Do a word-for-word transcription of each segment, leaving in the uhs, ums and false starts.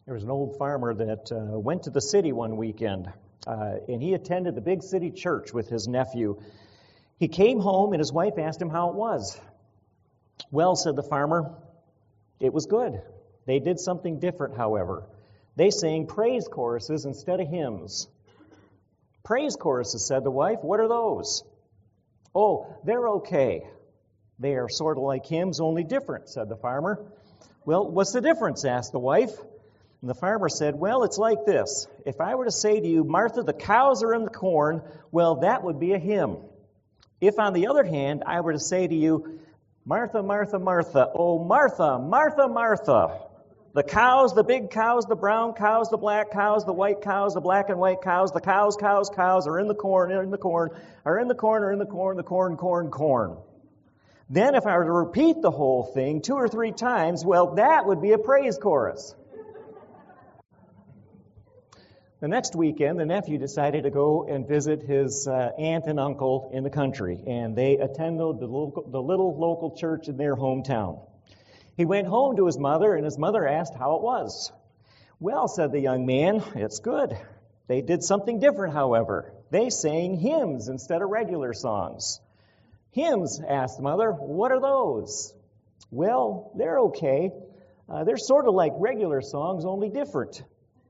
There was an old farmer that uh, went to the city one weekend, uh, and he attended the big city church with his nephew. He came home, and his wife asked him how it was. Well, said the farmer, it was good. They did something different, however. They sang praise choruses instead of hymns. Praise choruses, said the wife. What are those? Oh, they're okay. They are sort of like hymns, only different, said the farmer. Well, what's the difference, asked the wife. And the farmer said, well, it's like this. If I were to say to you, Martha, the cows are in the corn, well, that would be a hymn. If, on the other hand, I were to say to you, Martha, Martha, Martha, oh, Martha, Martha, Martha, the cows, the big cows, the brown cows, the black cows, the white cows, the black and white cows, the cows, cows, cows are in the corn, are in the corn, are in the corn, are in the corn, the corn, corn, corn. Then if I were to repeat the whole thing two or three times, well, that would be a praise chorus. The next weekend, the nephew decided to go and visit his uh, aunt and uncle in the country, and they attended the, local, the little local church in their hometown. He went home to his mother, and his mother asked how it was. Well, said the young man, it's good. They did something different, however. They sang hymns instead of regular songs. Hymns, asked the mother, what are those? Well, they're okay. Uh, they're sort of like regular songs, only different.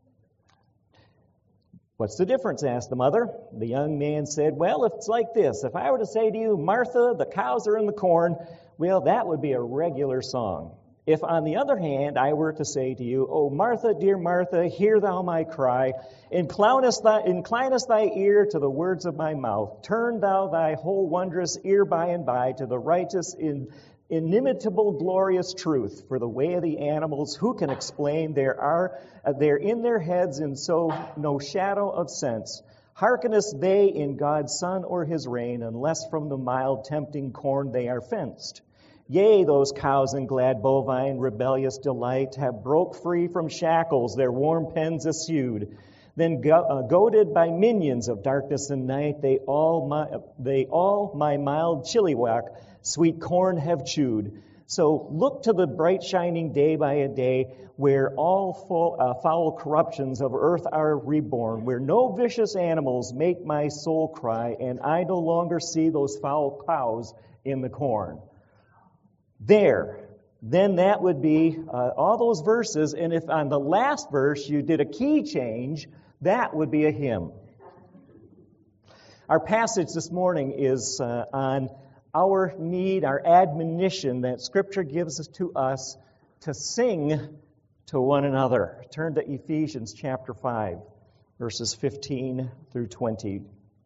What's the difference, asked the mother. The young man said, well, if it's like this, if I were to say to you, Martha, the cows are in the corn, well, that would be a regular song. If, on the other hand, I were to say to you, oh, Martha, dear Martha, hear thou my cry, inclinest thy, inclinest thy ear to the words of my mouth, turn thou thy whole wondrous ear by and by to the righteous in inimitable glorious truth, for the way of the animals, who can explain? There are uh, there in their heads and so no shadow of sense. Hearkenest they in God's sun or his rain, unless from the mild tempting corn they are fenced. Yea, those cows in glad bovine rebellious delight have broke free from shackles, their warm pens eschewed. Then go, uh, goaded by minions of darkness and night, they all my they all my mild chilliwack sweet corn have chewed. So look to the bright shining day by a day, where all full, uh, foul corruptions of earth are reborn, where no vicious animals make my soul cry, and I no longer see those foul cows in the corn. There, then that would be uh, all those verses, and if on the last verse you did a key change, that would be a hymn. Our passage this morning is uh, on our need, our admonition that Scripture gives us to us to sing to one another. Turn to Ephesians chapter five, verses fifteen through twenty.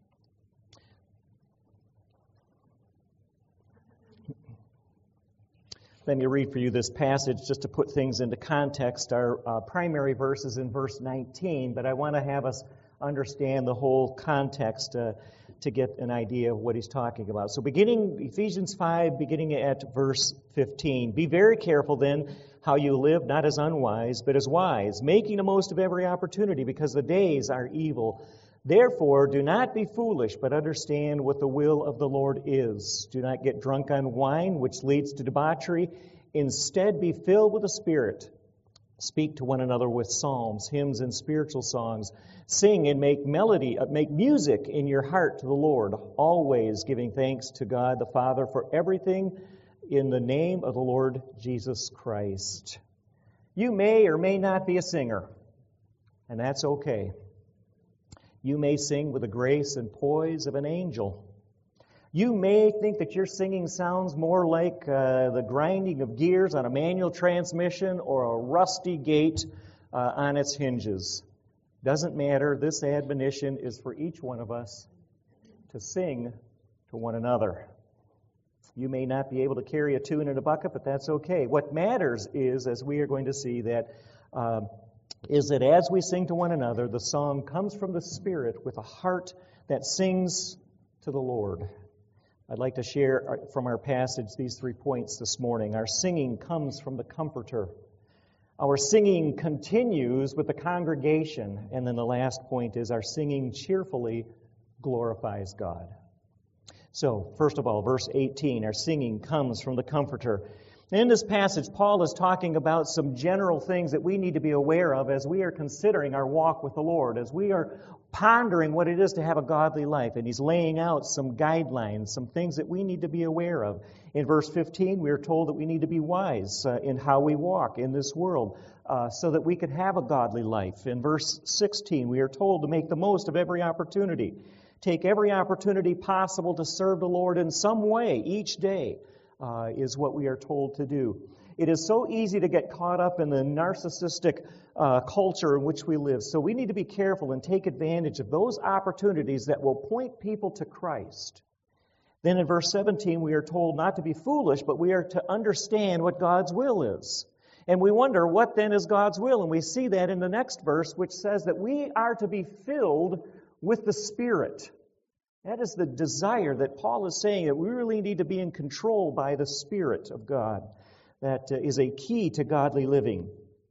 Let me read for you this passage just to put things into context. Our uh, primary verse is in verse nineteen, but I want to have us understand the whole context uh, to get an idea of what he's talking about. So beginning, Ephesians five, beginning at verse fifteen. Be very careful then how you live, not as unwise, but as wise, making the most of every opportunity, because the days are evil. Therefore, do not be foolish, but understand what the will of the Lord is. Do not get drunk on wine, which leads to debauchery. Instead, be filled with the Spirit. Speak to one another with psalms, hymns, and spiritual songs. Sing and make melody, uh, make music in your heart to the Lord, always giving thanks to God the Father for everything in the name of the Lord Jesus Christ. You may or may not be a singer, and that's okay. You may sing with the grace and poise of an angel. You may think that your singing sounds more like uh, the grinding of gears on a manual transmission or a rusty gate uh, on its hinges. Doesn't matter. This admonition is for each one of us to sing to one another. You may not be able to carry a tune in a bucket, but that's okay. What matters is, as we are going to see, that uh, is that as we sing to one another, the song comes from the Spirit with a heart that sings to the Lord. I'd like to share from our passage these three points this morning. Our singing comes from the Comforter. Our singing continues with the congregation. And then the last point is our singing cheerfully glorifies God. So, first of all, verse eighteen, our singing comes from the Comforter. In this passage, Paul is talking about some general things that we need to be aware of as we are considering our walk with the Lord, as we are pondering what it is to have a godly life. And he's laying out some guidelines, some things that we need to be aware of. In verse fifteen, we are told that we need to be wise uh, in how we walk in this world uh, so that we can have a godly life. In verse sixteen, we are told to make the most of every opportunity. Take every opportunity possible to serve the Lord in some way each day. Uh, is what we are told to do. It is so easy to get caught up in the narcissistic uh, culture in which we live. So we need to be careful and take advantage of those opportunities that will point people to Christ. Then in verse seventeen, we are told not to be foolish, but we are to understand what God's will is. And we wonder, what then is God's will? And we see that in the next verse, which says that we are to be filled with the Spirit. That is the desire that Paul is saying, that we really need to be in control by the Spirit of God. That uh, is a key to godly living.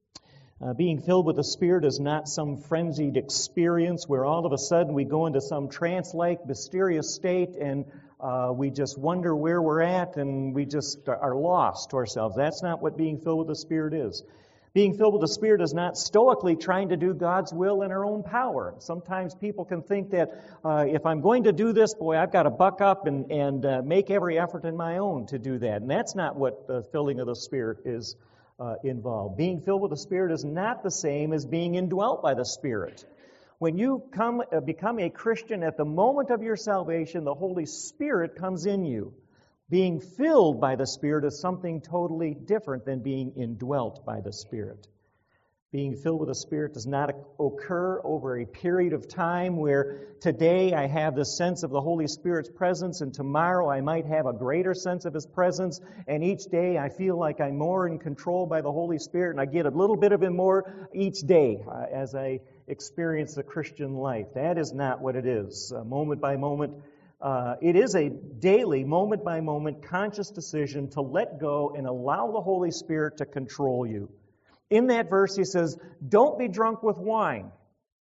Uh, being filled with the Spirit is not some frenzied experience where all of a sudden we go into some trance-like, mysterious state and uh, we just wonder where we're at and we just are lost to ourselves. That's not what being filled with the Spirit is. Being filled with the Spirit is not stoically trying to do God's will in our own power. Sometimes people can think that uh, if I'm going to do this, boy, I've got to buck up and, and uh, make every effort in my own to do that. And that's not what the filling of the Spirit is uh, involved. Being filled with the Spirit is not the same as being indwelt by the Spirit. When you come uh, become a Christian at the moment of your salvation, the Holy Spirit comes in you. Being filled by the Spirit is something totally different than being indwelt by the Spirit. Being filled with the Spirit does not occur over a period of time where today I have the sense of the Holy Spirit's presence and tomorrow I might have a greater sense of His presence, and each day I feel like I'm more in control by the Holy Spirit and I get a little bit of Him more each day uh, as I experience the Christian life. That is not what it is. Uh, moment by moment, Uh, it is a daily, moment-by-moment, conscious decision to let go and allow the Holy Spirit to control you. In that verse, he says, don't be drunk with wine.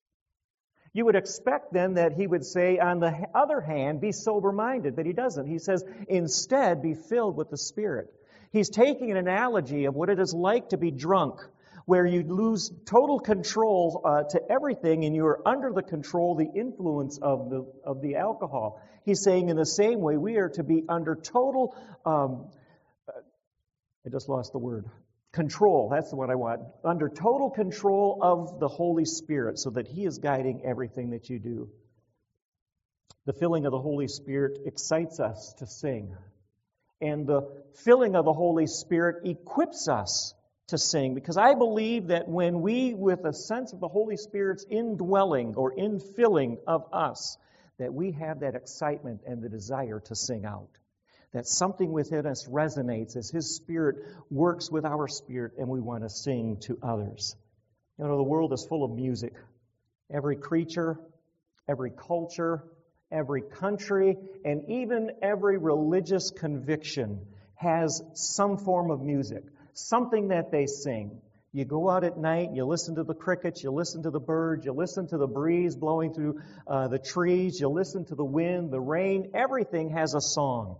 You would expect then that he would say, on the other hand, be sober-minded, but he doesn't. He says, instead, be filled with the Spirit. He's taking an analogy of what it is like to be drunk, where you lose total control uh, to everything and you are under the control, the influence of the of the alcohol. He's saying in the same way we are to be under total, um, I just lost the word, control. That's what I want. Under total control of the Holy Spirit so that He is guiding everything that you do. The filling of the Holy Spirit excites us to sing. And the filling of the Holy Spirit equips us to sing, because I believe that when we, with a sense of the Holy Spirit's indwelling or infilling of us, that we have that excitement and the desire to sing out. That something within us resonates as His Spirit works with our spirit and we want to sing to others. You know, the world is full of music. Every creature, every culture, every country, and even every religious conviction has some form of music. Something that they sing. You go out at night, you listen to the crickets, you listen to the birds, you listen to the breeze blowing through uh, the trees, you listen to the wind, the rain. Everything has a song.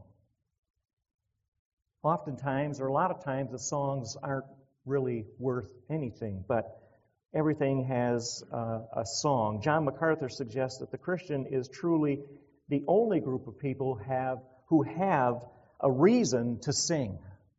Oftentimes, or a lot of times, the songs aren't really worth anything, but everything has uh, a song. John MacArthur suggests that the Christian is truly the only group of people have who have a reason to sing.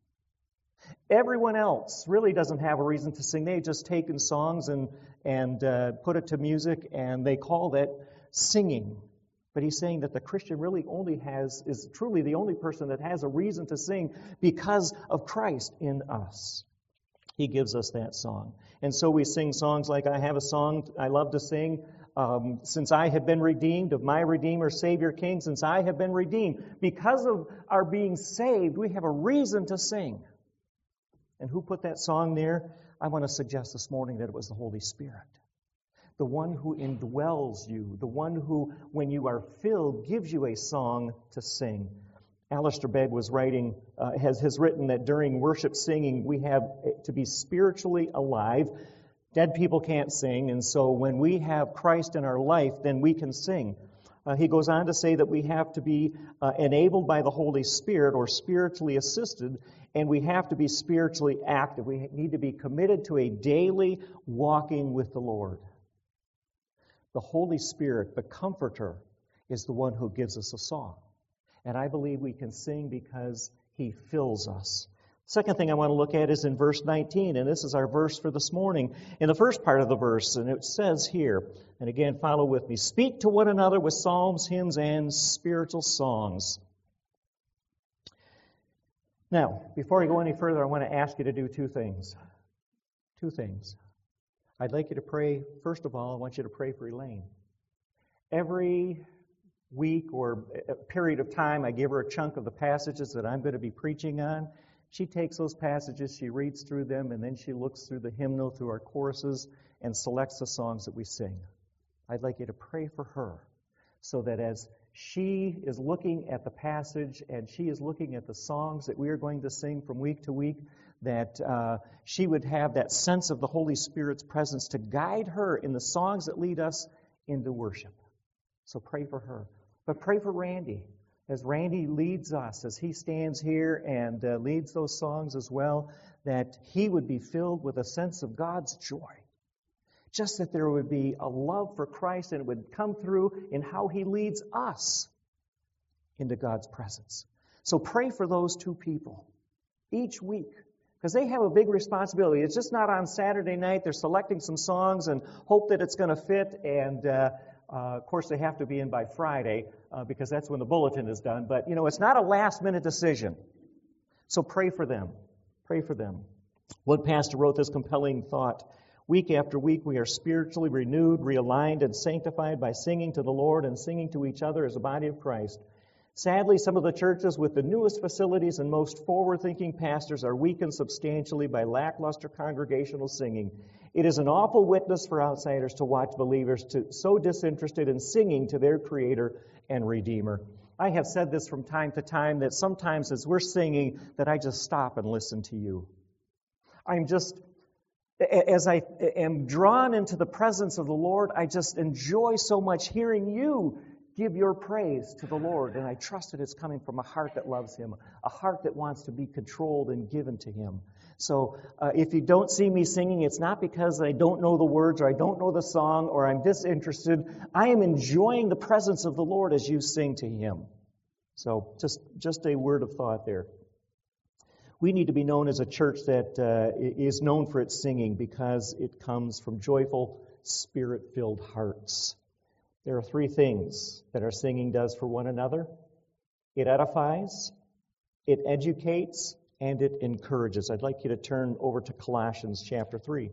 Everyone else really doesn't have a reason to sing. They've just taken songs and and uh, put it to music, and they call that singing. But he's saying that the Christian really only has, is truly the only person that has a reason to sing because of Christ in us. He gives us that song. And so we sing songs like, I have a song I love to sing, um, since I have been redeemed of my Redeemer, Savior, King, since I have been redeemed. Because of our being saved, we have a reason to sing. And who put that song there? I want to suggest this morning that it was the Holy Spirit. The one who indwells you, the one who, when you are filled, gives you a song to sing. Alistair Begg was writing, uh, has, has written that during worship singing, we have to be spiritually alive. Dead people can't sing, and so when we have Christ in our life, then we can sing. Uh, he goes on to say that we have to be uh, enabled by the Holy Spirit or spiritually assisted, And we have to be spiritually active. We need to be committed to a daily walking with the Lord. The Holy Spirit, the Comforter, is the one who gives us a song. And I believe we can sing because He fills us. Second thing I want to look at is in verse nineteen, and this is our verse for this morning. In the first part of the verse, and it says here, and again, follow with me, speak to one another with psalms, hymns, and spiritual songs. Now, before I go any further, I want to ask you to do two things. Two things. I'd like you to pray, first of all, I want you to pray for Elaine. Every week or a period of time, I give her a chunk of the passages that I'm going to be preaching on. She takes those passages, she reads through them, and then she looks through the hymnal, through our choruses, and selects the songs that we sing. I'd like you to pray for her so that as she is looking at the passage and she is looking at the songs that we are going to sing from week to week, that uh, she would have that sense of the Holy Spirit's presence to guide her in the songs that lead us into worship. So pray for her. But pray for Randy. As Randy leads us, as he stands here and uh, leads those songs as well, that he would be filled with a sense of God's joy. Just that there would be a love for Christ and it would come through in how He leads us into God's presence. So pray for those two people each week, because they have a big responsibility. It's just not on Saturday night. They're selecting some songs and hope that it's going to fit, and uh, uh, of course they have to be in by Friday uh, because that's when the bulletin is done. But, you know, it's not a last-minute decision. So pray for them. Pray for them. One pastor wrote this compelling thought. Week after week, we are spiritually renewed, realigned, and sanctified by singing to the Lord and singing to each other as a body of Christ. Sadly, some of the churches with the newest facilities and most forward-thinking pastors are weakened substantially by lackluster congregational singing. It is an awful witness for outsiders to watch believers to, so disinterested in singing to their Creator and Redeemer. I have said this from time to time, that sometimes as we're singing, that I just stop and listen to you. I'm just... As I am drawn into the presence of the Lord, I just enjoy so much hearing you give your praise to the Lord. And I trust that it's coming from a heart that loves Him, a heart that wants to be controlled and given to Him. So uh, if you don't see me singing, it's not because I don't know the words or I don't know the song or I'm disinterested. I am enjoying the presence of the Lord as you sing to Him. So just, just a word of thought there. We need to be known as a church that uh, is known for its singing because it comes from joyful, Spirit-filled hearts. There are three things that our singing does for one another. It edifies, it educates, and it encourages. I'd like you to turn over to Colossians chapter three.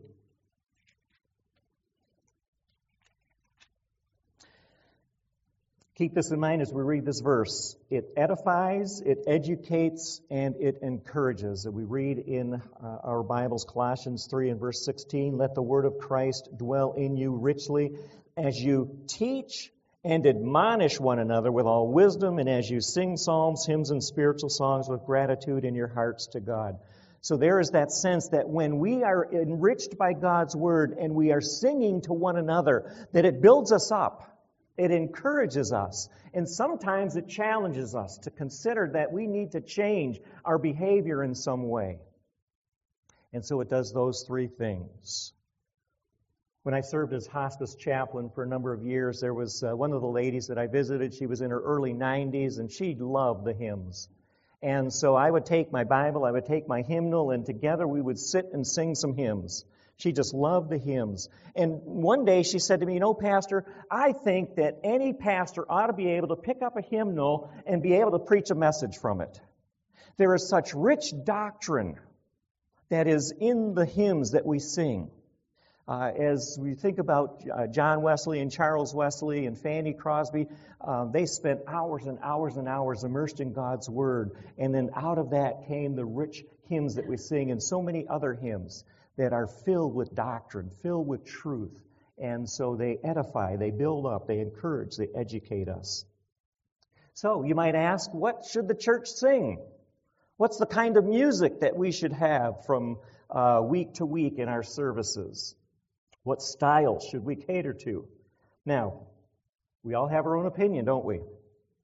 Keep this in mind as we read this verse. It edifies, it educates, and it encourages. And we read in uh, our Bibles, Colossians three and verse sixteen, let the word of Christ dwell in you richly as you teach and admonish one another with all wisdom, and as you sing psalms, hymns, and spiritual songs with gratitude in your hearts to God. So there is that sense that when we are enriched by God's word and we are singing to one another, that it builds us up. It encourages us, and sometimes it challenges us to consider that we need to change our behavior in some way. And so it does those three things. When I served as hospice chaplain for a number of years, there was uh, one of the ladies that I visited. She was in her early nineties, and she loved the hymns. And so I would take my Bible, I would take my hymnal, and together we would sit and sing some hymns. She just loved the hymns. And one day she said to me, you know, Pastor, I think that any pastor ought to be able to pick up a hymnal and be able to preach a message from it. There is such rich doctrine that is in the hymns that we sing. Uh, as we think about uh, John Wesley and Charles Wesley and Fanny Crosby, uh, they spent hours and hours and hours immersed in God's Word. And then out of that came the rich hymns that we sing and so many other hymns that are filled with doctrine, filled with truth. And so they edify, they build up, they encourage, they educate us. So you might ask, what should the church sing? What's the kind of music that we should have from uh, week to week in our services? What style should we cater to? Now, we all have our own opinion, don't we?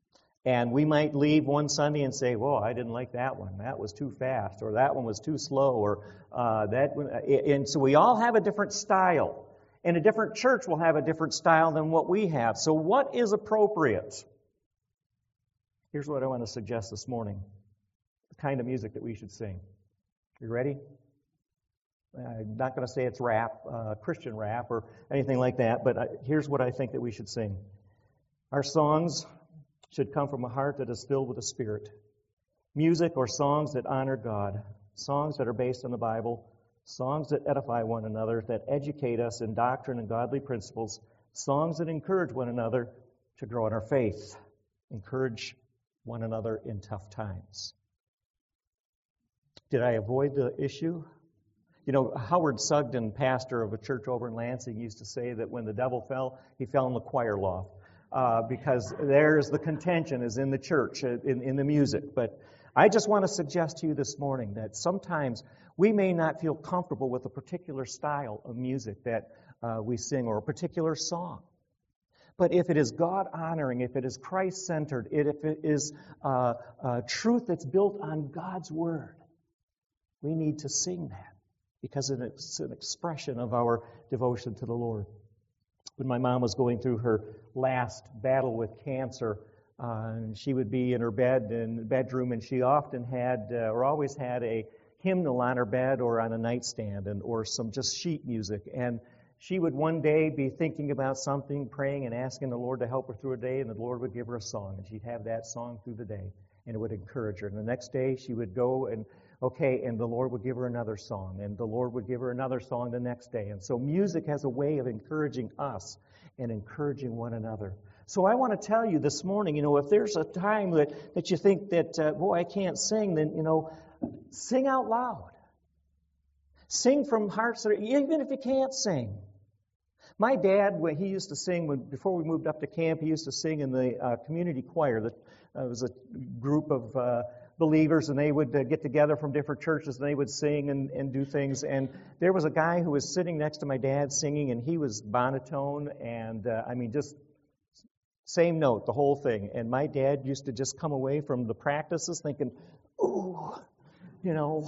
And we might leave one Sunday and say, "Whoa, I didn't like that one. That was too fast, or that one was too slow, or uh, that." One. And so we all have a different style, and a different church will have a different style than what we have. So, what is appropriate? Here's what I want to suggest this morning: the kind of music that we should sing. You ready? I'm not going to say it's rap, uh, Christian rap, or anything like that. But I, here's what I think that we should sing. Our songs should come from a heart that is filled with the Spirit. Music or songs that honor God. Songs that are based on the Bible. Songs that edify one another, that educate us in doctrine and godly principles. Songs that encourage one another to grow in our faith. Encourage one another in tough times. Did I avoid the issue? You know, Howard Sugden, pastor of a church over in Lansing, used to say that when the devil fell, he fell in the choir loft. Uh, because there's the contention is in the church, in, in the music. But I just want to suggest to you this morning that sometimes we may not feel comfortable with a particular style of music that uh, we sing or a particular song. But if it is God-honoring, if it is Christ-centered, if it is uh, uh, truth that's built on God's Word, we need to sing that because it's an expression of our devotion to the Lord. When my mom was going through her last battle with cancer, uh, and she would be in her bed, in the bedroom, and she often had, uh, or always had, a hymnal on her bed or on a nightstand, and or some just sheet music. And she would one day be thinking about something, praying and asking the Lord to help her through a day, and the Lord would give her a song, and she'd have that song through the day, and it would encourage her. And the next day she would go and Okay, and the Lord would give her another song, and the Lord would give her another song the next day. And so music has a way of encouraging us and encouraging one another. So I want to tell you this morning, you know, if there's a time that, that you think that, uh, boy, I can't sing, then, you know, sing out loud. Sing from hearts that are, even if you can't sing. My dad, when he used to sing, when, before we moved up to camp, he used to sing in the uh, community choir. That uh, was a group of uh, believers, and they would uh, get together from different churches, and they would sing and, and do things. And there was a guy who was sitting next to my dad singing, and he was monotone, and uh, I mean, just same note, the whole thing. And my dad used to just come away from the practices thinking, ooh, you know,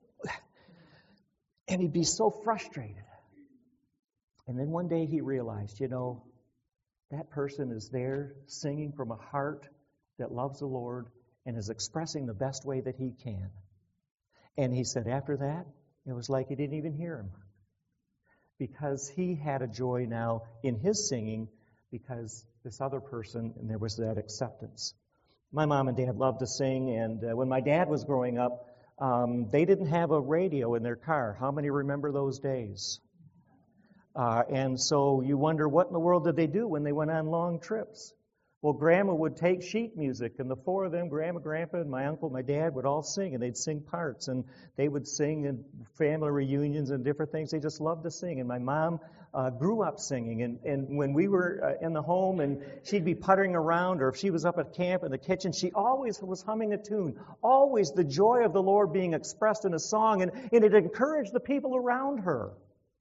and he'd be so frustrated. And then one day he realized, you know, that person is there singing from a heart that loves the Lord and is expressing the best way that he can. And he said after that, it was like he didn't even hear him. Because he had a joy now in his singing because this other person, and there was that acceptance. My mom and dad loved to sing, and uh, when my dad was growing up, um, they didn't have a radio in their car. How many remember those days? Uh, and so you wonder, what in the world did they do when they went on long trips? Well, Grandma would take sheet music, and the four of them, Grandma, Grandpa, and my uncle, my dad, would all sing, and they'd sing parts, and they would sing in family reunions and different things. They just loved to sing, and my mom uh, grew up singing, and, and when we were uh, in the home, and she'd be puttering around, or if she was up at camp in the kitchen, she always was humming a tune, always the joy of the Lord being expressed in a song, and, and it encouraged the people around her.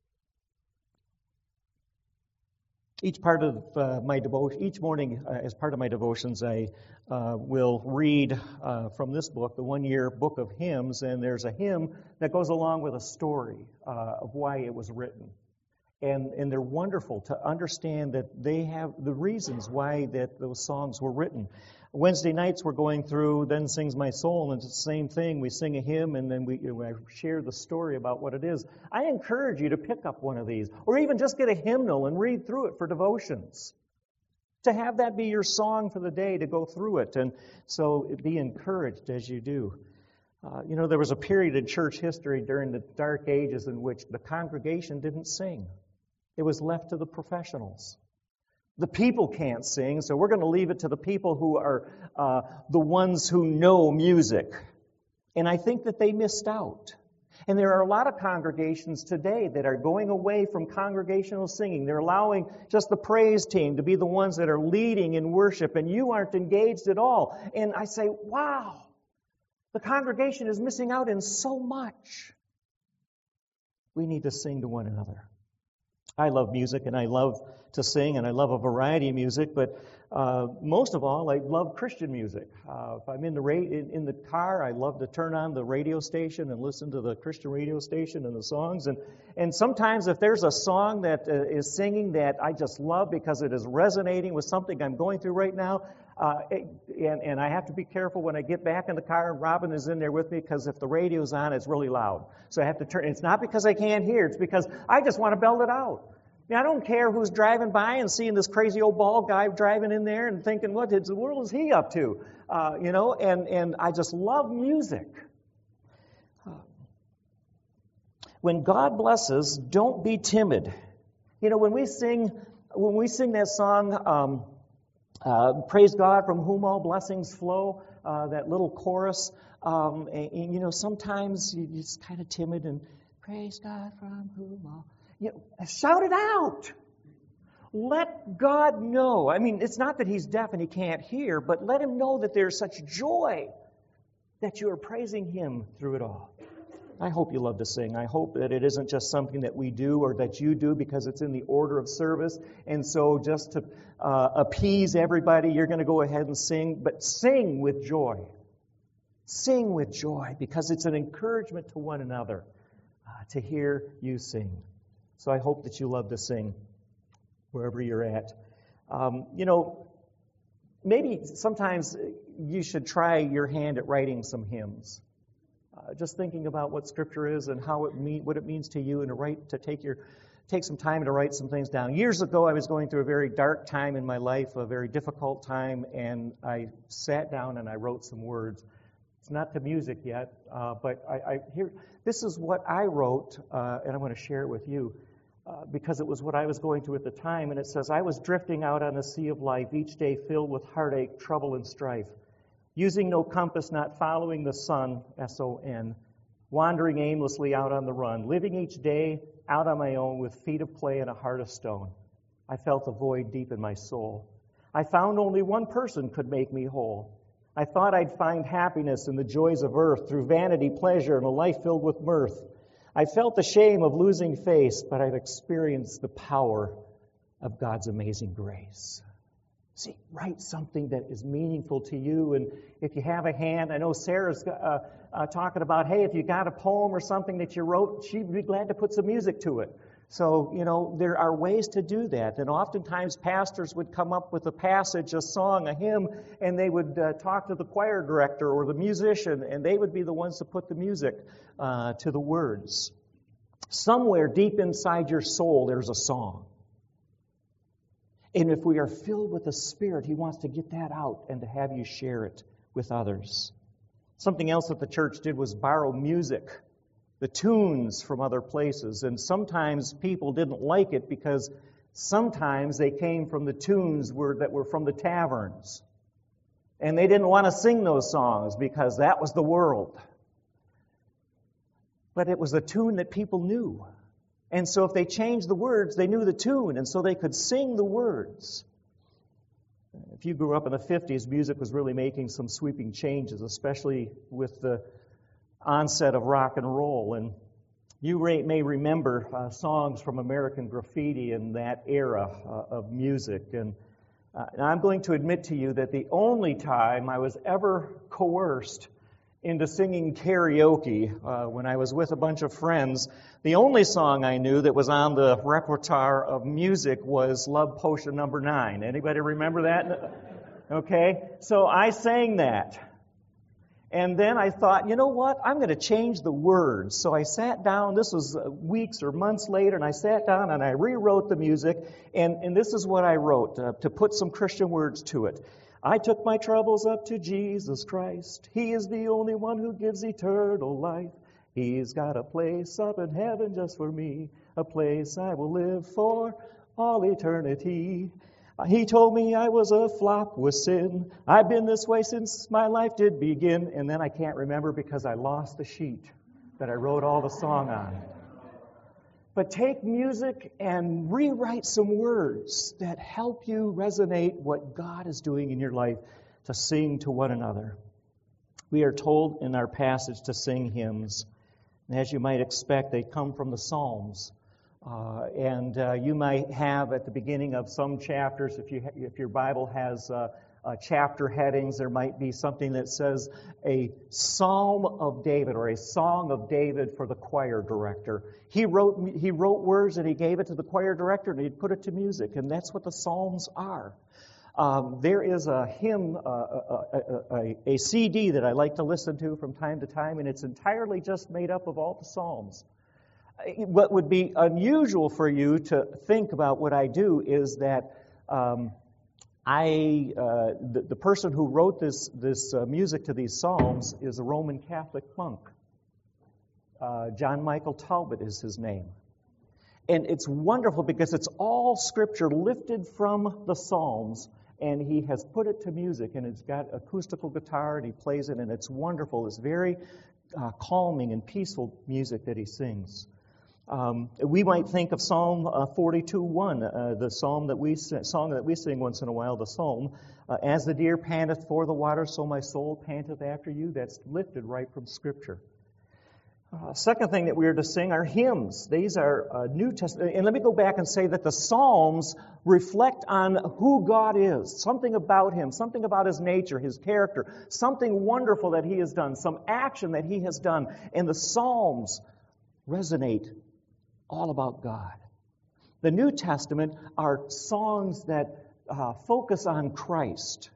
Each part of uh, my devotion, each morning uh, as part of my devotions, I uh, will read uh, from this book, the one-year book of hymns, and there's a hymn that goes along with a story uh, of why it was written. And, and they're wonderful to understand that they have the reasons why that those songs were written. Wednesday nights we're going through Then Sings My Soul, and it's the same thing. We sing a hymn, and then we you know, I share the story about what it is. I encourage you to pick up one of these, or even just get a hymnal and read through it for devotions. To have that be your song for the day, to go through it. And so be encouraged as you do. Uh, you know, there was a period in church history during the Dark Ages in which the congregation didn't sing. It was left to the professionals. The people can't sing, so we're going to leave it to the people who are uh, the ones who know music. And I think that they missed out. And there are a lot of congregations today that are going away from congregational singing. They're allowing just the praise team to be the ones that are leading in worship, and you aren't engaged at all. And I say, wow, the congregation is missing out in so much. We need to sing to one another. I love music, and I love to sing, and I love a variety of music, but uh, most of all, I love Christian music. Uh, if I'm in the, ra- in, in the car, I love to turn on the radio station and listen to the Christian radio station and the songs. And, and sometimes if there's a song that uh, is singing that I just love because it is resonating with something I'm going through right now, uh, it, and, and I have to be careful when I get back in the car, and Robin is in there with me, because if the radio's on, it's really loud. So I have to turn. It's not because I can't hear. It's because I just want to belt it out. I, mean, I don't care who's driving by and seeing this crazy old bald guy driving in there and thinking, what in the world is he up to? Uh, you know, and, and I just love music. When God blesses, don't be timid. You know, when we sing, when we sing that song, um, uh, "Praise God from whom all blessings flow," uh, that little chorus, um, and, and, you know, sometimes you're just kind of timid and praise God from whom all. You know, shout it out. Let God know. I mean, it's not that He's deaf and He can't hear, but let Him know that there's such joy that you are praising Him through it all. I hope you love to sing. I hope that it isn't just something that we do or that you do because it's in the order of service. And so just to uh, appease everybody, you're going to go ahead and sing. But sing with joy. Sing with joy because it's an encouragement to one another uh, to hear you sing. So I hope that you love to sing wherever you're at. Um, you know, maybe sometimes you should try your hand at writing some hymns. Uh, just thinking about what Scripture is and how it mean, what it means to you, and to write, to take your, take some time to write some things down. Years ago, I was going through a very dark time in my life, a very difficult time, and I sat down and I wrote some words. It's not to music yet, uh, but I, I here. This is what I wrote, uh, and I want to share it with you uh, because it was what I was going through at the time. And it says, "I was drifting out on the sea of life, each day filled with heartache, trouble, and strife. Using no compass, not following the sun, S O N, wandering aimlessly out on the run, living each day out on my own with feet of clay and a heart of stone. I felt a void deep in my soul. I found only one person could make me whole. I thought I'd find happiness in the joys of earth through vanity, pleasure, and a life filled with mirth. I felt the shame of losing face, but I've experienced the power of God's amazing grace." See, write something that is meaningful to you. And if you have a hand, I know Sarah's uh, uh, talking about, hey, if you got a poem or something that you wrote, she'd be glad to put some music to it. So, you know, there are ways to do that. And oftentimes pastors would come up with a passage, a song, a hymn, and they would uh, talk to the choir director or the musician, and they would be the ones to put the music uh, to the words. Somewhere deep inside your soul, there's a song. And if we are filled with the Spirit, He wants to get that out and to have you share it with others. Something else that the church did was borrow music, the tunes from other places. And sometimes people didn't like it because sometimes they came from the tunes were, that were from the taverns. And they didn't want to sing those songs because that was the world. But it was a tune that people knew. And so if they changed the words, they knew the tune, and so they could sing the words. If you grew up in the fifties, music was really making some sweeping changes, especially with the onset of rock and roll. And you may remember uh, songs from American Graffiti in that era uh, of music. And, uh, and I'm going to admit to you that the only time I was ever coerced into singing karaoke uh, when I was with a bunch of friends, the only song I knew that was on the repertoire of music was Love Potion Number Nine. Anybody remember that? Okay, so I sang that. And then I thought, you know what? I'm going to change the words. So I sat down, this was weeks or months later, and I sat down and I rewrote the music, and, and this is what I wrote, uh, to put some Christian words to it. I took my troubles up to Jesus Christ. He is the only one who gives eternal life. He's got a place up in heaven just for me, a place I will live for all eternity. He told me I was a flop with sin. I've been this way since my life did begin. And then I can't remember because I lost the sheet that I wrote all the song on. But take music and rewrite some words that help you resonate what God is doing in your life to sing to one another. We are told in our passage to sing hymns. And as you might expect, they come from the Psalms. Uh, and uh, you might have at the beginning of some chapters, if you ha- if your Bible has uh, uh, chapter headings, there might be something that says a Psalm of David or a Song of David for the choir director. He wrote he wrote words and he gave it to the choir director and he put it to music, and that's what the Psalms are. Um, there is a hymn, uh, a, a, a, a C D that I like to listen to from time to time, and it's entirely just made up of all the Psalms. What would be unusual for you to think about what I do is that um, I, uh, the, the person who wrote this this uh, music to these psalms is a Roman Catholic monk. Uh, John Michael Talbot is his name. And it's wonderful because it's all Scripture lifted from the Psalms, and he has put it to music, and it's got acoustical guitar, and he plays it, and it's wonderful. It's very uh, calming and peaceful music that he sings. Um, we might think of Psalm uh, forty-two one, uh, the psalm that we song that we sing once in a while. The psalm, uh, "As the deer panteth for the water, so my soul panteth after you." That's lifted right from Scripture. Uh, second thing that we are to sing are hymns. These are uh, New Testament. And let me go back and say that the Psalms reflect on who God is, something about Him, something about His nature, His character, something wonderful that He has done, some action that He has done. And the Psalms resonate all about God. The New Testament are songs that uh, focus on Christ,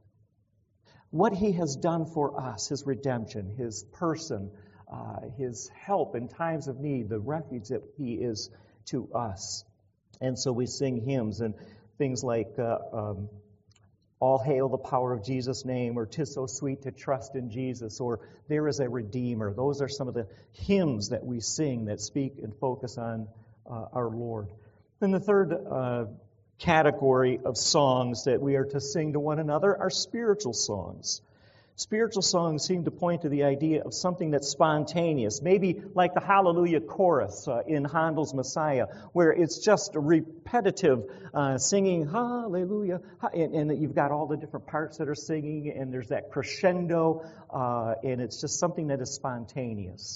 what He has done for us, His redemption, His person, uh, His help in times of need, the refuge that He is to us. And so we sing hymns and things like uh, um, "All Hail the Power of Jesus' Name," or "'Tis So Sweet to Trust in Jesus," or "There is a Redeemer." Those are some of the hymns that we sing that speak and focus on uh, our Lord. Then the third uh, category of songs that we are to sing to one another are spiritual songs. Spiritual songs seem to point to the idea of something that's spontaneous, maybe like the Hallelujah chorus uh, in Handel's Messiah, where it's just a repetitive uh, singing Hallelujah, and, and you've got all the different parts that are singing, and there's that crescendo, uh, and it's just something that is spontaneous.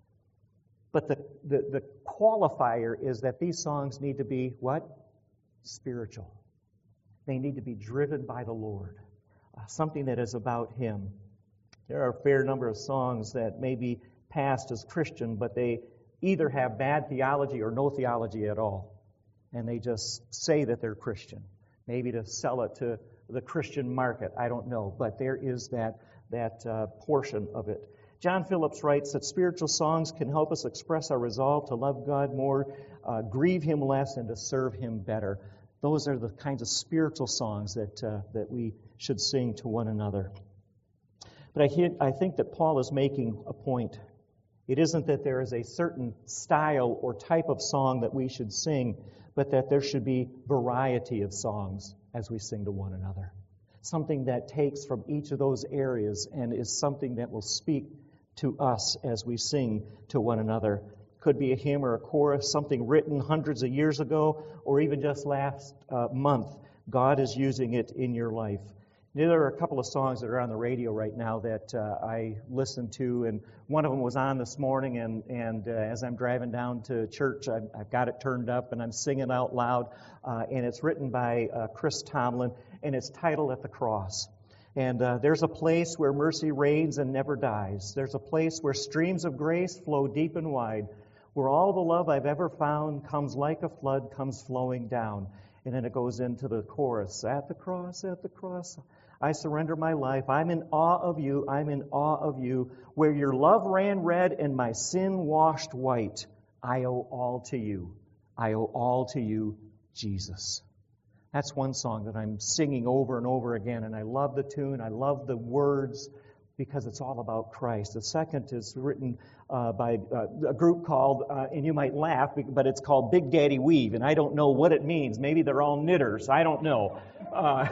But the, the, the qualifier is that these songs need to be what? Spiritual. They need to be driven by the Lord. Uh, something that is about Him. There are a fair number of songs that may be passed as Christian, but they either have bad theology or no theology at all. And they just say that they're Christian. Maybe to sell it to the Christian market. I don't know. But there is that, that uh, portion of it. John Phillips writes that spiritual songs can help us express our resolve to love God more, uh, grieve Him less, and to serve Him better. Those are the kinds of spiritual songs that uh, that we should sing to one another. But I, hear, I think that Paul is making a point. It isn't that there is a certain style or type of song that we should sing, but that there should be variety of songs as we sing to one another. Something that takes from each of those areas and is something that will speak to us as we sing to one another. Could be a hymn or a chorus, something written hundreds of years ago, or even just last uh, month. God is using it in your life. There are a couple of songs that are on the radio right now that uh, I listen to, and one of them was on this morning, and, and uh, as I'm driving down to church, I've, I've got it turned up, and I'm singing out loud, uh, and it's written by uh, Chris Tomlin, and it's titled "At the Cross." And uh, there's a place where mercy reigns and never dies. There's a place where streams of grace flow deep and wide, where all the love I've ever found comes like a flood, comes flowing down. And then it goes into the chorus. At the cross, at the cross, I surrender my life. I'm in awe of you. I'm in awe of you. Where your love ran red and my sin washed white, I owe all to you. I owe all to you, Jesus. That's one song that I'm singing over and over again, and I love the tune. I love the words because it's all about Christ. The second is written uh, by uh, a group called, uh, and you might laugh, but it's called Big Daddy Weave, and I don't know what it means. Maybe they're all knitters. I don't know. Uh,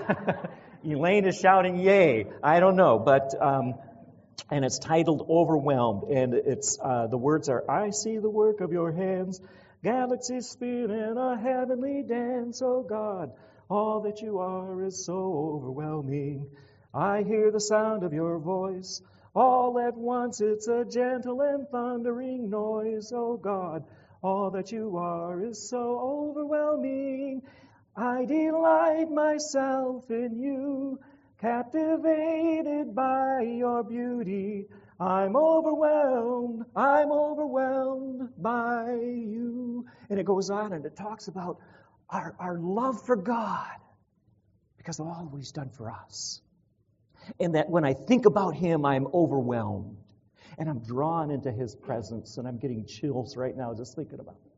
Elaine is shouting, yay. I don't know, but, um, and it's titled Overwhelmed, and it's, uh, the words are, I see the work of your hands, galaxies spin in a heavenly dance, oh God. All that you are is so overwhelming. I hear the sound of your voice. All at once it's a gentle and thundering noise. Oh God, All that you are is so overwhelming. I delight myself in you, captivated by your beauty. I'm overwhelmed, I'm overwhelmed by you. And it goes on and it talks about our, our love for God because of all He's done for us. And that when I think about Him, I'm overwhelmed. And I'm drawn into His presence, and I'm getting chills right now just thinking about it.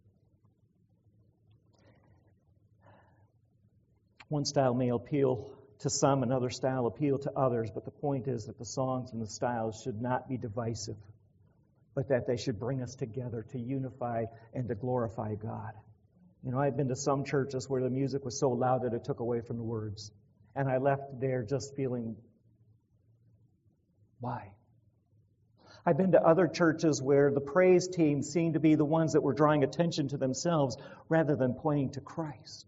One style may appeal to some, another style appeal to others, but the point is that the songs and the styles should not be divisive, but that they should bring us together to unify and to glorify God. You know, I've been to some churches where the music was so loud that it took away from the words. And I left there just feeling, why? I've been to other churches where the praise team seemed to be the ones that were drawing attention to themselves rather than pointing to Christ.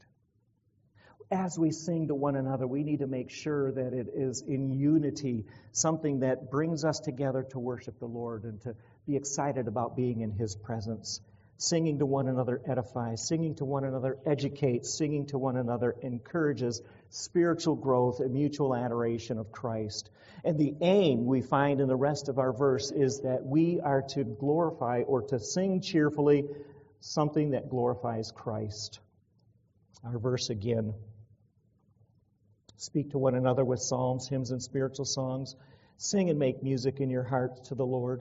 As we sing to one another, we need to make sure that it is in unity, something that brings us together to worship the Lord and to be excited about being in His presence. Singing to one another edifies. Singing to one another educates. Singing to one another encourages spiritual growth and mutual adoration of Christ. And the aim we find in the rest of our verse is that we are to glorify or to sing cheerfully something that glorifies Christ. Our verse again. Speak to one another with psalms, hymns, and spiritual songs. Sing and make music in your hearts to the Lord.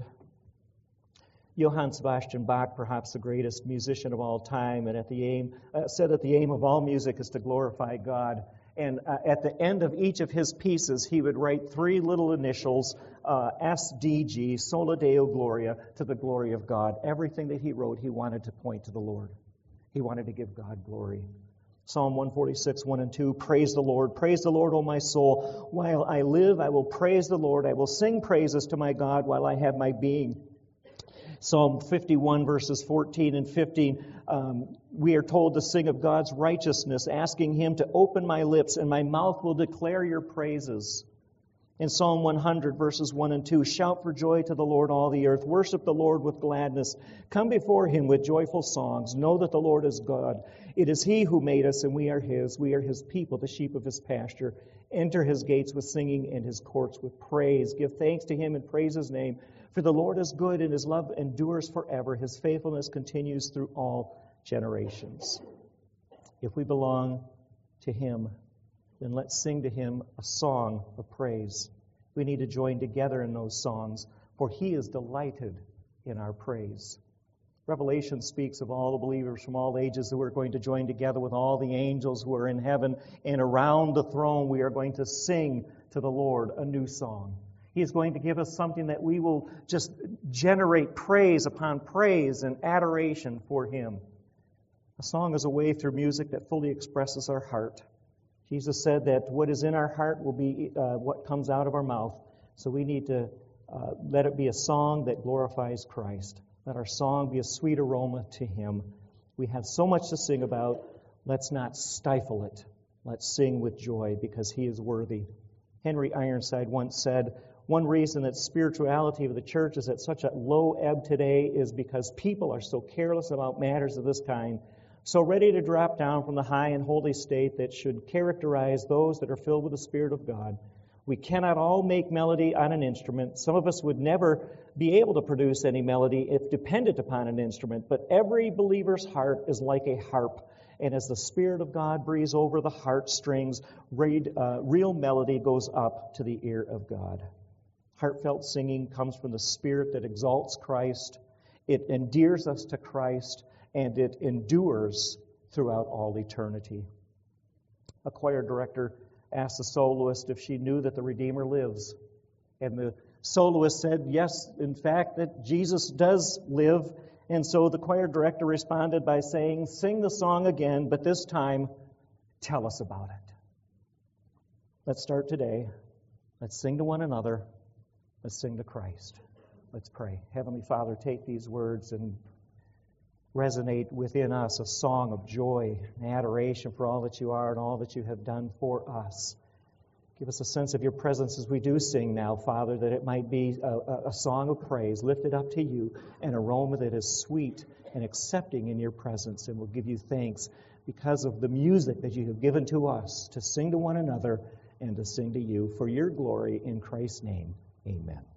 Johann Sebastian Bach, perhaps the greatest musician of all time, and at the aim uh, said that the aim of all music is to glorify God. And uh, at the end of each of his pieces, he would write three little initials, uh, S D G, Sola Deo Gloria, to the glory of God. Everything that he wrote, he wanted to point to the Lord. He wanted to give God glory. Psalm one forty-six, one and two, praise the Lord. Praise the Lord, O my soul. While I live, I will praise the Lord. I will sing praises to my God while I have my being. Psalm fifty-one, verses fourteen and fifteen, um, we are told to sing of God's righteousness, asking Him to open my lips, and my mouth will declare your praises. In Psalm one hundred, verses one and two, shout for joy to the Lord, all the earth. Worship the Lord with gladness. Come before Him with joyful songs. Know that the Lord is God. It is He who made us, and we are His. We are His people, the sheep of His pasture. Enter His gates with singing and His courts with praise. Give thanks to Him and praise His name. For the Lord is good, and His love endures forever. His faithfulness continues through all generations. If we belong to Him, then let's sing to Him a song of praise. We need to join together in those songs, for He is delighted in our praise. Revelation speaks of all the believers from all ages who are going to join together with all the angels who are in heaven, and around the throne we are going to sing to the Lord a new song. He is going to give us something that we will just generate praise upon praise and adoration for Him. A song is a way through music that fully expresses our heart. Jesus said that what is in our heart will be uh, what comes out of our mouth. So we need to uh, let it be a song that glorifies Christ. Let our song be a sweet aroma to Him. We have so much to sing about. Let's not stifle it. Let's sing with joy because He is worthy. Henry Ironside once said, one reason that spirituality of the church is at such a low ebb today is because people are so careless about matters of this kind, so ready to drop down from the high and holy state that should characterize those that are filled with the Spirit of God. We cannot all make melody on an instrument. Some of us would never be able to produce any melody if dependent upon an instrument, but every believer's heart is like a harp. And as the Spirit of God breathes over the heartstrings, uh, real melody goes up to the ear of God. Heartfelt singing comes from the Spirit that exalts Christ. It endears us to Christ, and it endures throughout all eternity. A choir director asked the soloist if she knew that the Redeemer lives. And the soloist said, yes, in fact, that Jesus does live. And so the choir director responded by saying, sing the song again, but this time, tell us about it. Let's start today. Let's sing to one another. Let's sing to Christ. Let's pray. Heavenly Father, take these words and resonate within us a song of joy and adoration for all that You are and all that You have done for us. Give us a sense of your presence as we do sing now, Father, that it might be a, a, a song of praise lifted up to you, an aroma that is sweet and accepting in your presence, and we'll give you thanks because of the music that you have given to us to sing to one another and to sing to you for your glory in Christ's name. Amen.